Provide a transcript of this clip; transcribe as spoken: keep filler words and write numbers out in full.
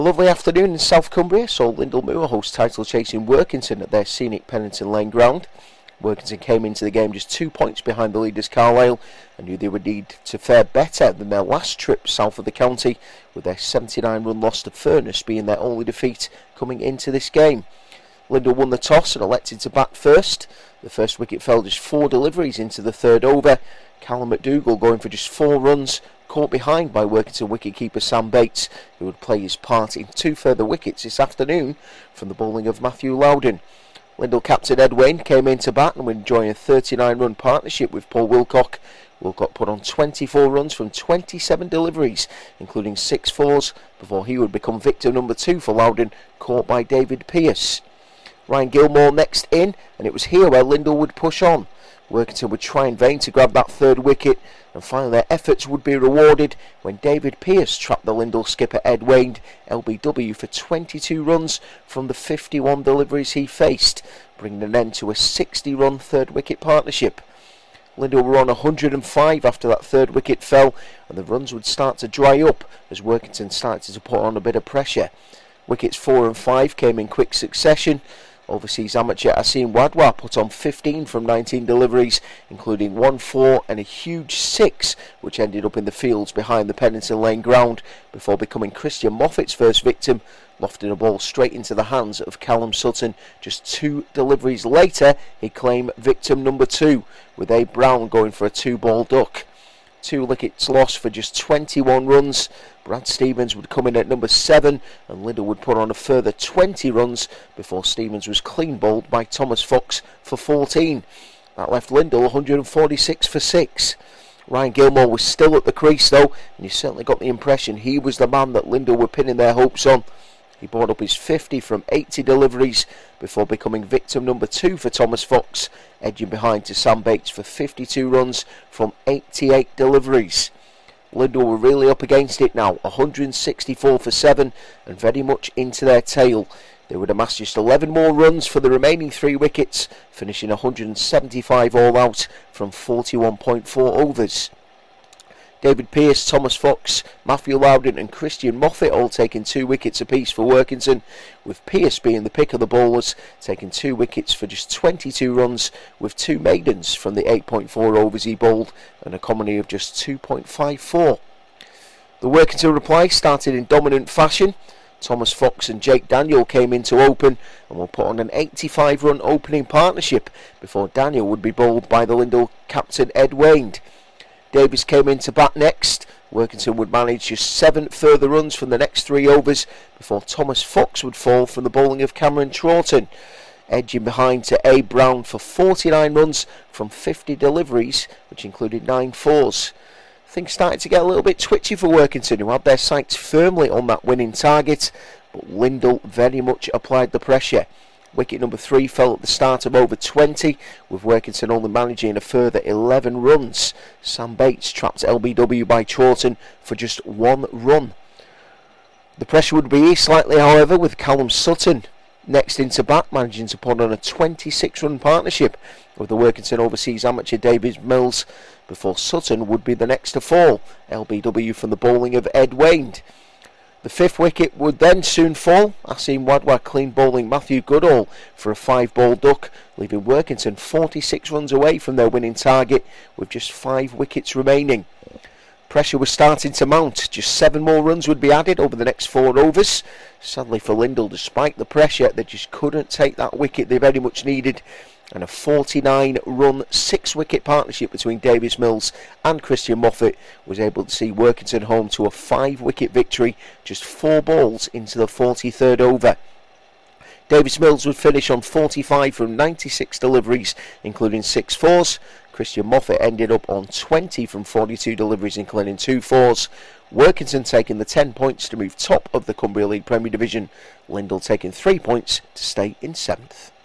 Lovely afternoon in South Cumbria, so Lyndall Moor host title chasing Workington at their scenic Pennington Lane ground. Workington came into the game just two points behind the leaders Carlisle and knew they would need to fare better than their last trip south of the county, with their seventy-nine run loss to Furness being their only defeat coming into this game. Lyndall won the toss and elected to bat first. The first wicket fell just four deliveries into the third over. Callum McDougall going for just four runs, caught behind by Workington wicketkeeper Sam Bates, who would play his part in two further wickets this afternoon from the bowling of Matthew Loudon. Lyndall captain Ed Wayne came into bat and was enjoying a thirty-nine run partnership with Paul Wilcock. Wilcock put on twenty-four runs from twenty-seven deliveries, including six fours, before he would become victim number two for Loudon, caught by David Pearce. Ryan Gilmore next in, and it was here where Lyndall would push on. Workington would try in vain to grab that third wicket, and finally their efforts would be rewarded when David Pearce trapped the Lyndall skipper Ed Wayne, L B W, for twenty-two runs from the fifty-one deliveries he faced, bringing an end to a sixty run third wicket partnership. Lyndall were on one hundred and five after that third wicket fell, and the runs would start to dry up as Workington started to put on a bit of pressure. Wickets four and five came in quick succession. Overseas amateur Asim Wadwa put on fifteen from nineteen deliveries, including one four and a huge six, which ended up in the fields behind the Pennington Lane ground, before becoming Christian Moffat's first victim, lofting a ball straight into the hands of Callum Sutton. Just two deliveries later, he claimed victim number two, with Abe Brown going for a two-ball duck. Two wickets lost for just twenty-one runs. Brad Stevens would come in at number seven, and Lyndall would put on a further twenty runs before Stevens was clean bowled by Thomas Fox for fourteen. That left Lyndall one hundred and forty-six for six. Ryan Gilmore was still at the crease though, and you certainly got the impression he was the man that Lyndall were pinning their hopes on. He brought up his fifty from eighty deliveries before becoming victim number two for Thomas Fox, edging behind to Sam Bates for fifty-two runs from eighty-eight deliveries. Lyndall were really up against it now, one hundred and sixty-four for seven, and very much into their tail. They would amass just eleven more runs for the remaining three wickets, finishing one hundred and seventy-five all out from forty-one point four overs. David Pearce, Thomas Fox, Matthew Loudon and Christian Moffat all taking two wickets apiece for Workington, with Pearce being the pick of the bowlers, taking two wickets for just twenty-two runs, with two maidens from the eight point four overs he bowled and a comedy of just two point five four. The Workington reply started in dominant fashion. Thomas Fox and Jake Daniel came in to open and will put on an eighty-five run opening partnership before Daniel would be bowled by the Lyndall captain Ed Wayne. Davis came in to bat next. Workington would manage just seven further runs from the next three overs before Thomas Fox would fall from the bowling of Cameron Troughton, edging behind to Abe Brown for forty-nine runs from fifty deliveries, which included nine fours. Things started to get a little bit twitchy for Workington, who had their sights firmly on that winning target, but Lyndall very much applied the pressure. Wicket number three fell at the start of over twenty, with Workington only managing a further eleven runs. Sam Bates trapped L B W by Troughton for just one run. The pressure would be eased slightly, however, with Callum Sutton next into bat, managing to put on a twenty-six run partnership with the Workington overseas amateur David Mills, before Sutton would be the next to fall, L B W from the bowling of Ed Wayne. The fifth wicket would then soon fall, Asim Wadwa clean bowling Matthew Goodall for a five-ball duck, leaving Workington forty-six runs away from their winning target with just five wickets remaining. Pressure was starting to mount. Just seven more runs would be added over the next four overs. Sadly for Lyndall, despite the pressure, they just couldn't take that wicket they very much needed, and a forty-nine run six-wicket partnership between Davis Mills and Christian Moffat was able to see Workington home to a five-wicket victory just four balls into the forty-third over. Davis Mills would finish on forty-five from ninety-six deliveries, including six fours. Christian Moffat ended up on twenty from forty-two deliveries, including two fours. Workington taking the ten points to move top of the Cumbria League Premier Division. Lyndall taking three points to stay in seventh.